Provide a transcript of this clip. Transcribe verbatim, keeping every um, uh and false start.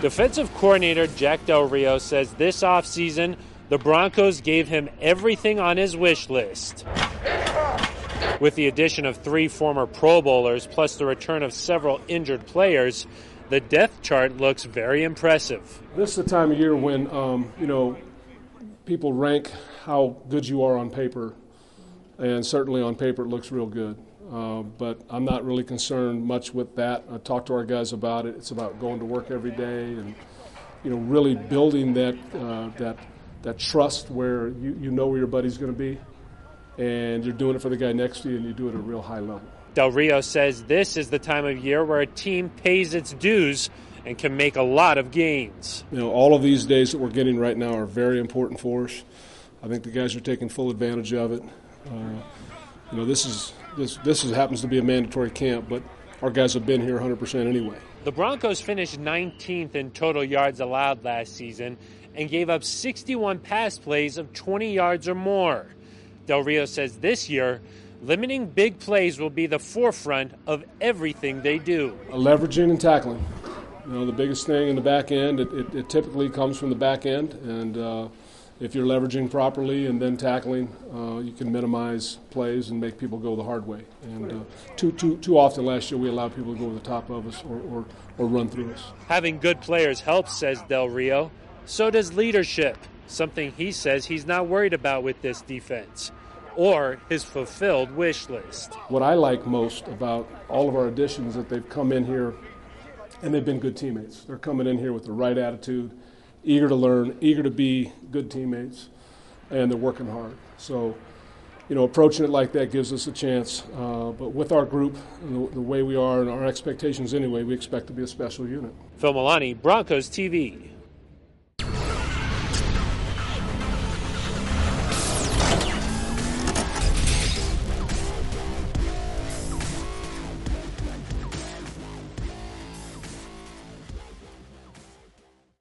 Defensive coordinator Jack Del Rio says this offseason, the Broncos gave him everything on his wish list. With the addition of three former Pro Bowlers, plus the return of several injured players, the depth chart looks very impressive. This is the time of year when, um, you know, people rank how good you are on paper, and certainly on paper it looks real good. Uh, but I'm not really concerned much with that. I talk to our guys about it. It's about going to work every day and, you know, really building that uh, that that trust where you, you know where your buddy's going to be, and you're doing it for the guy next to you, and you do it at a real high level. Del Rio says this is the time of year where a team pays its dues and can make a lot of gains. You know, all of these days that we're getting right now are very important for us. I think the guys are taking full advantage of it. Uh, you know, this is this this is, happens to be a mandatory camp, but our guys have been here one hundred percent anyway. The Broncos finished nineteenth in total yards allowed last season and gave up sixty-one pass plays of twenty yards or more. Del Rio says this year, limiting big plays will be the forefront of everything they do. Leveraging and tackling. You know, the biggest thing in the back end, it, it, it typically comes from the back end, and uh, if you're leveraging properly and then tackling, uh, you can minimize plays and make people go the hard way. And uh, too, too, too often last year we allowed people to go over the top of us or, or, or run through us. Having good players helps, says Del Rio. So does leadership, something he says he's not worried about with this defense, or his fulfilled wish list. What I like most about all of our additions is that they've come in here and they've been good teammates. They're coming in here with the right attitude, eager to learn, eager to be good teammates, and they're working hard. So, you know, approaching it like that gives us a chance. Uh, but with our group, and the, the way we are and our expectations anyway, we expect to be a special unit. Phil Milani, Broncos T V.